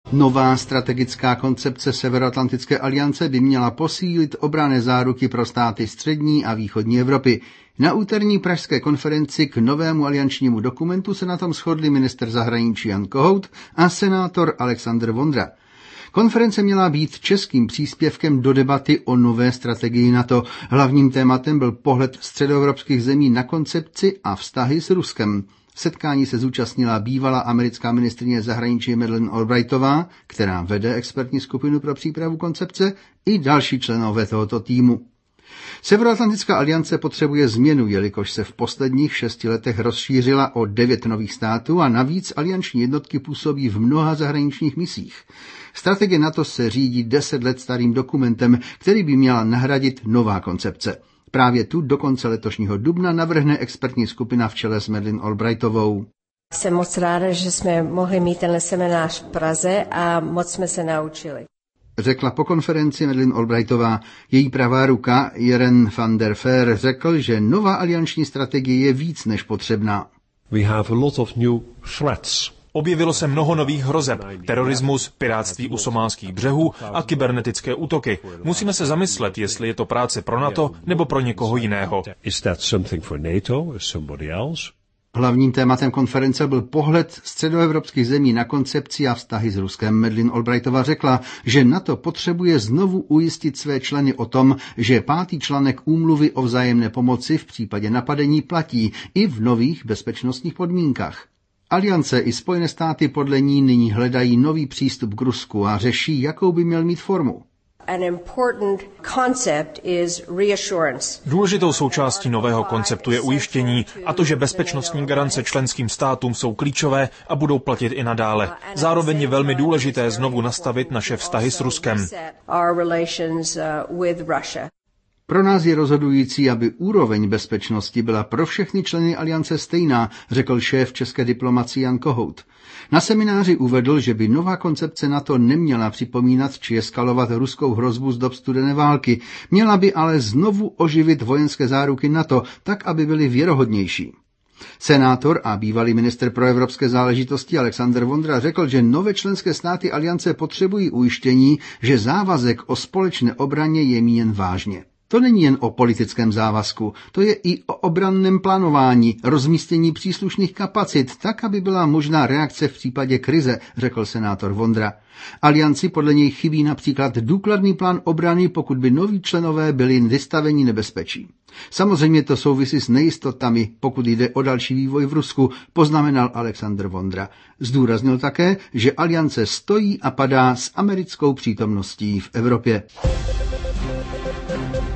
Nová strategická koncepce Severoatlantické aliance by měla posílit obranné záruky pro státy střední a východní Evropy. Na úterní pražské konferenci k novému aliančnímu dokumentu se na tom shodli ministr zahraničí Jan Kohout a senátor Alexandr Vondra. Konference měla být českým příspěvkem do debaty o nové strategii NATO. Hlavním tématem byl pohled středoevropských zemí na koncepci a vztahy s Ruskem. Setkání se zúčastnila bývalá americká ministryně zahraničí Madeleine Albrightová, která vede expertní skupinu pro přípravu koncepce, i další členové tohoto týmu. Severoatlantická aliance potřebuje změnu, jelikož se v posledních 6 letech rozšířila o 9 nových států a navíc alianční jednotky působí v mnoha zahraničních misích. Strategie NATO se řídí 10 let starým dokumentem, který by měla nahradit nová koncepce. Právě tu do konce letošního dubna navrhne expertní skupina v čele s Madeleine Albrightovou. Jsem moc ráda, že jsme mohli mít tenhle seminář v Praze a moc jsme se naučili. Řekla po konferenci Madeleine Albrightová. Její pravá ruka Jeren van der Veer řekl, že nová alianční strategie je víc než potřebná. We have a lot of new threats. Objevilo se mnoho nových hrozeb, terorismus, pirátství u somálských břehů a kybernetické útoky. Musíme se zamyslet, jestli je to práce pro NATO nebo pro někoho jiného. Is that something for NATO or somebody else? Hlavním tématem konference byl pohled středoevropských zemí na koncepci a vztahy s Ruskem. Madeleine Albrightová řekla, že NATO potřebuje znovu ujistit své členy o tom, že 5. článek úmluvy o vzájemné pomoci v případě napadení platí i v nových bezpečnostních podmínkách. Aliance i Spojené státy podle ní nyní hledají nový přístup k Rusku a řeší, jakou by měl mít formu. Důležitou součástí nového konceptu je ujištění, a to, že bezpečnostní garance členským státům jsou klíčové a budou platit i nadále. Zároveň je velmi důležité znovu nastavit naše vztahy s Ruskem. Pro nás je rozhodující, aby úroveň bezpečnosti byla pro všechny členy aliance stejná, řekl šéf české diplomacie Jan Kohout. Na semináři uvedl, že by nová koncepce NATO neměla připomínat či eskalovat ruskou hrozbu z dob studené války. Měla by ale znovu oživit vojenské záruky NATO, tak, aby byly věrohodnější. Senátor a bývalý ministr pro evropské záležitosti Alexandr Vondra řekl, že nové členské státy aliance potřebují ujištění, že závazek o společné obraně je míněn vážně. To není jen o politickém závazku, to je i o obranném plánování, rozmístění příslušných kapacit, tak, aby byla možná reakce v případě krize, řekl senátor Vondra. Alianci podle něj chybí například důkladný plán obrany, pokud by noví členové byli vystaveni nebezpečí. Samozřejmě to souvisí s nejistotami, pokud jde o další vývoj v Rusku, poznamenal Alexandr Vondra. Zdůraznil také, že aliance stojí a padá s americkou přítomností v Evropě.